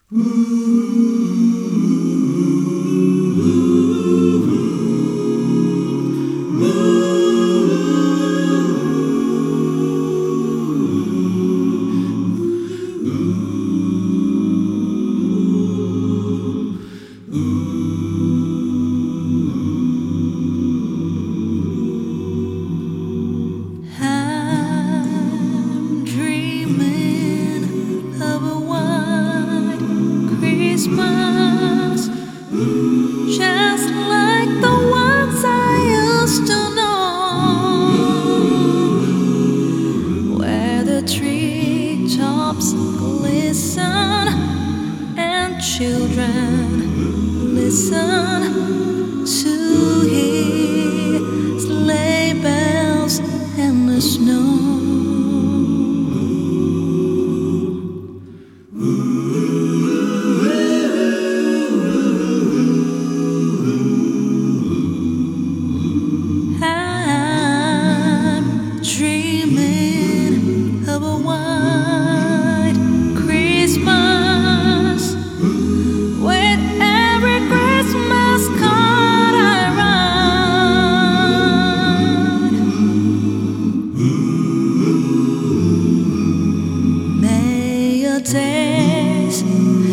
Christmas, just like the ones I used to know, where the treetops glisten and children listen to hear sleigh bells in the snow. Dreaming of a white Christmas, with every Christmas card I write. May your days